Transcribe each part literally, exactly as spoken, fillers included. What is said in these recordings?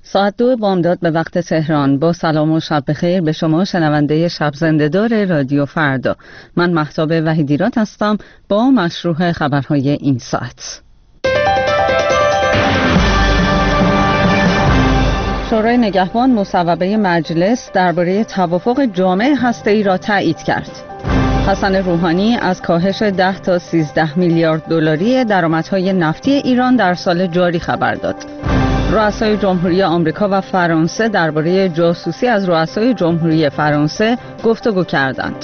ساعت دو بامداد به وقت تهران. با سلام و شب بخیر به شما شنونده شب زنده‌دار رادیو فردا. من مهتاب وحیدیرات هستم با مشروع خبرهای این ساعت. شورای نگهبان مصوبه مجلس درباره توافق جامع هسته‌ای را تایید کرد. حسن روحانی از کاهش ده تا سیزده میلیارد دلاری درآمدهای نفتی ایران در سال جاری خبر داد. رؤسای جمهوری آمریکا و فرانسه درباره جاسوسی از رؤسای جمهوری فرانسه گفتگو کردند.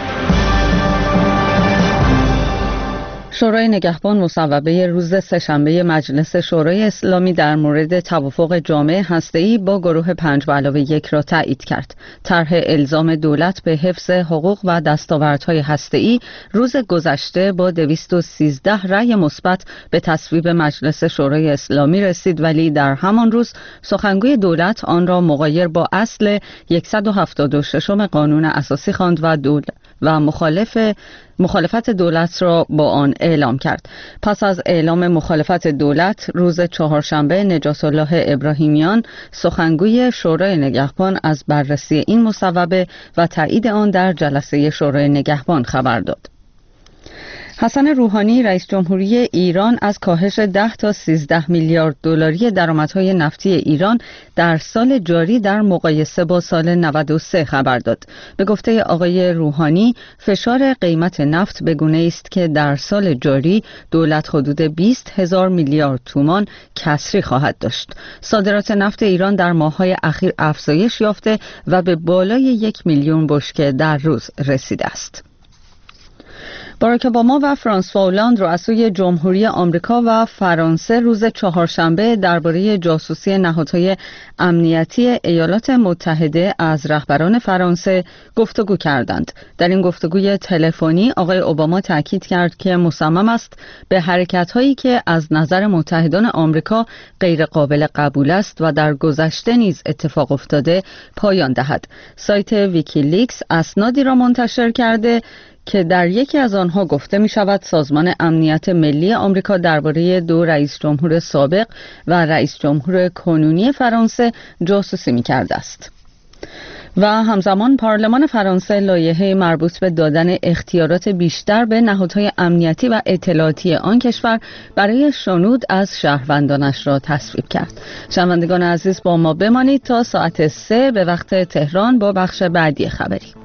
شورای نگهبان مصوبه روز سه‌شنبه مجلس شورای اسلامی در مورد توافق جامع هسته‌ای با گروه پنج به علاوه یک را تایید کرد. طرح الزام دولت به حفظ حقوق و دستاوردهای هسته‌ای روز گذشته با دویست و سیزده رأی مثبت به تصویب مجلس شورای اسلامی رسید، ولی در همان روز سخنگوی دولت آن را مغایر با اصل صد و هفتاد و شش قانون اساسی خواند و دولت و مخالف مخالفت دولت را با آن اعلام کرد. پس از اعلام مخالفت دولت روز چهارشنبه نجات الله ابراهیمیان سخنگوی شورای نگهبان از بررسی این مصوبه و تایید آن در جلسه شورای نگهبان خبر داد. حسن روحانی رئیس جمهوری ایران از کاهش ده تا سیزده میلیارد دلاری درآمدهای نفتی ایران در سال جاری در مقایسه با سال نود و سه خبر داد. به گفته آقای روحانی فشار قیمت نفت به گونه‌ای است که در سال جاری دولت حدود بیست هزار میلیارد تومان کسری خواهد داشت. صادرات نفت ایران در ماه‌های اخیر افزایش یافته و به بالای یک میلیون بشکه در روز رسیده است. باراک اوباما و فرانسوا هولند رؤسای جمهوری آمریکا و فرانسه روز چهارشنبه درباره جاسوسی نهادهای امنیتی ایالات متحده از رهبران فرانسه گفتگو کردند. در این گفتگوی تلفنی آقای اوباما تاکید کرد که مصمم است به حرکت‌هایی که از نظر متحدان آمریکا غیر قابل قبول است و در گذشته نیز اتفاق افتاده پایان دهد. سایت ویکیلیکس اسنادی را منتشر کرده که در یکی از آنها گفته می شود سازمان امنیت ملی آمریکا درباره دو رئیس جمهور سابق و رئیس جمهور کنونی فرانسه جاسوسی می کرده است. و همزمان پارلمان فرانسه لایحه مربوط به دادن اختیارات بیشتر به نهادهای امنیتی و اطلاعاتی آن کشور برای شنود از شهروندانش را تصویب کرد. شنوندگان عزیز با ما بمانید تا ساعت سه به وقت تهران با بخش بعدی خبری.